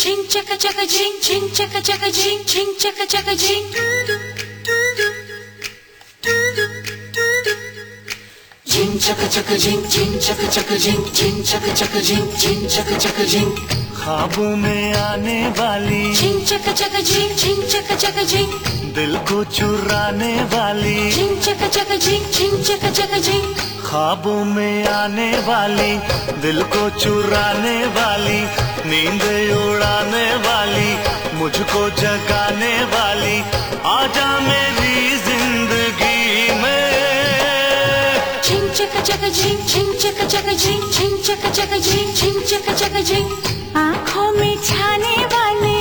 ching chaka chaka ching ching chaka chaka ching ching chaka chaka ching. Ching chaka chaka ching ching chaka chaka ching ching chaka chaka ching ching chaka chaka ching. ख्वाबों में आने वाली Ching chaka chaka ching ching chaka chaka ching. दिल को चुराने वाली Ching chaka chaka ching ching chaka chaka ching. ख्वाबों में आने वाली दिल को चुराने वाली नींद उड़ाने वाली मुझको जगाने वाली आजा मेरी जिंदगी में. Ching chaka chaka ching ching chaka chaka ching ching chaka chaka ching ching chaka chaka ching. आँखों में छाने वाले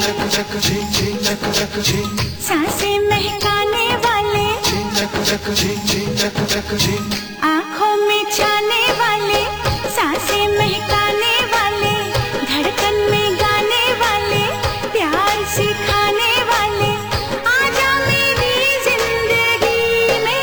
सांसें महकाने वाले आँखों में छाने वाले सांसें महकाने वाले धड़कन में गाने वाले प्यार सिखाने वाले आजा मेरी जिंदगी में.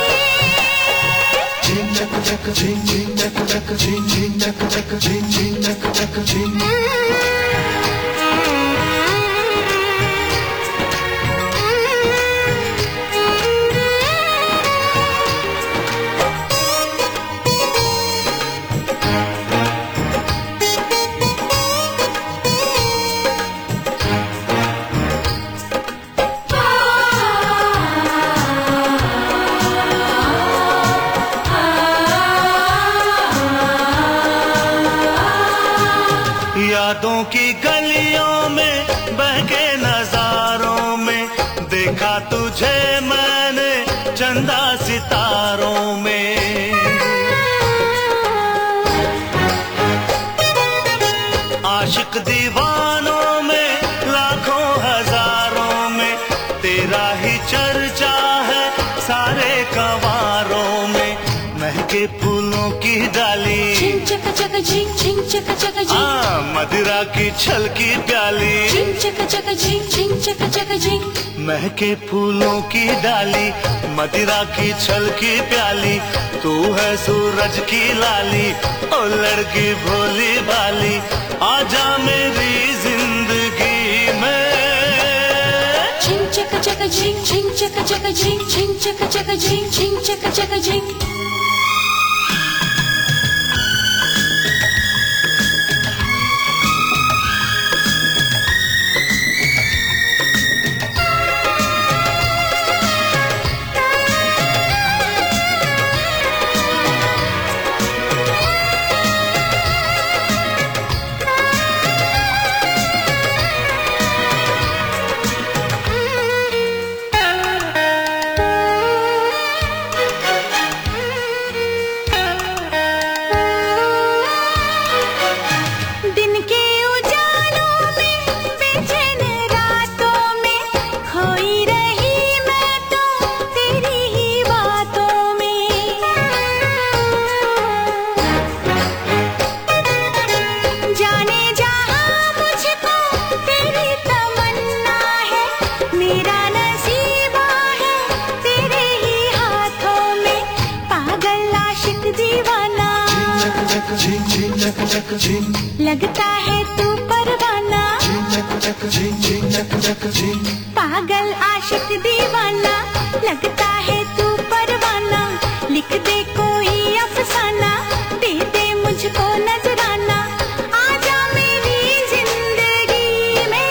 यादों की गलियों में बहके नजारों में देखा तुझे मैंने चंदा सितारों में. आशिक दीवानों में लाखों हजारों में तेरा ही चर्चा है सारे कवारों में. महके फूलों की डाली Ching chaka chaka ching ching chaka chaka ching. मदिरा की छलकी प्याली Ching chaka chaka ching ching chaka chaka ching. महके फूलों की डाली मदिरा की छलकी प्याली तू है सूरज की लाली ओ लड़की भोली भाली आजा मेरी जिंदगी में. Ching chaka chaka ching ching chaka chaka ching ching chaka chaka ching ching chaka chaka ching. लगता है तू परवाना पागल आशिक दीवाना लगता है तू परवाना लिख दे कोई अफसाना दे दे मुझको नजराना आजा मेरी जिंदगी में.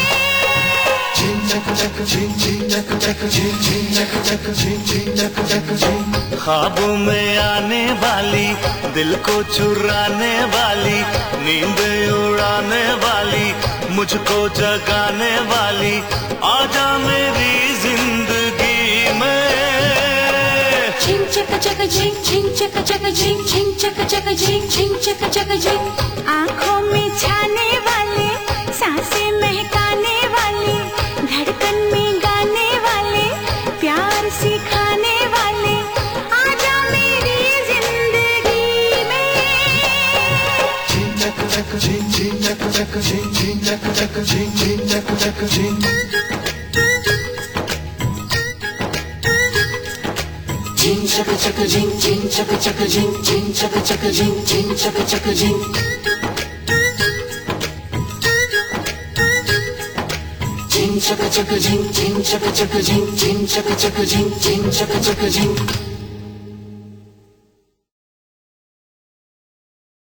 ख्वाबों में आने वाली दिल को चुराने वाली नींद उड़ाने वाली मुझको जगाने वाली आजा मेरी जिंदगी में. Ching chaka chaka ching ching chaka chaka ching ching chaka chaka ching ching chaka chaka ching. आँखों में छाने वाले सांसें महकाने वाले धड़कन में गाने वाले प्यार सिखाने वाले आजा मेरी जिंदगी में. Ching chaka chaka ching ching chaka chaka ching ching chaka chaka ching ching chaka chaka ching. ching chaka chaka ching ching chaka chaka ching ching chaka chaka ching ching chaka chaka ching